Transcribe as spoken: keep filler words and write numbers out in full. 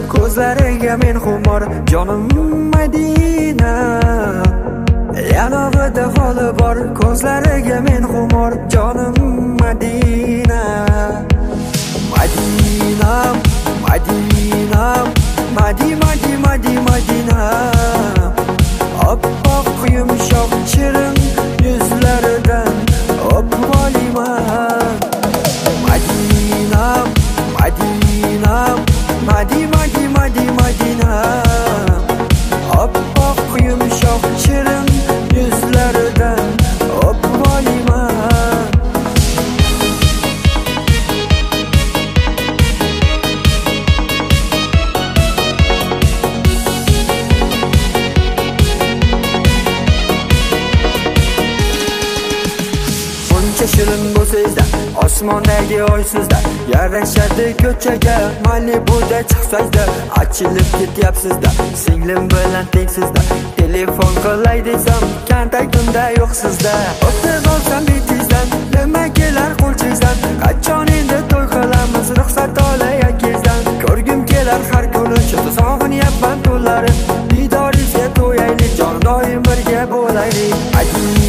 ko'zlariga men xumor. Jonim Madina, yanog'ida holi bor, ko'zlariga men xumor. Jonim Madina, Madina, Madina, Madi, Madi, Madi, Madina. Oppoq yumshoq shirin yuzlaridan o'pib olaman. Madina, Madina, Madi, Madi, Madi, Madina. Oppoq yumshoq shirin yuzlaridan o'pib olaman. Shirin bo'lsangizda osmondagi oy sizda yarashadi ko'chaga. Malibuda chiqsangizda ochilib ketyapsizda. Singlim bilan tengsizda telefon qilay desam kontaktimda yo'q sizda. O'tib olsam betingizdan nima kelar qo'lchangizdan. Qachon endi to'y qilamiz ruxsat olay akangizdan. Ko'rgim kelar har kuni shuni sog'inyapman tunlari. Didoringizga to'yaylik jon doim birga bo'laylik.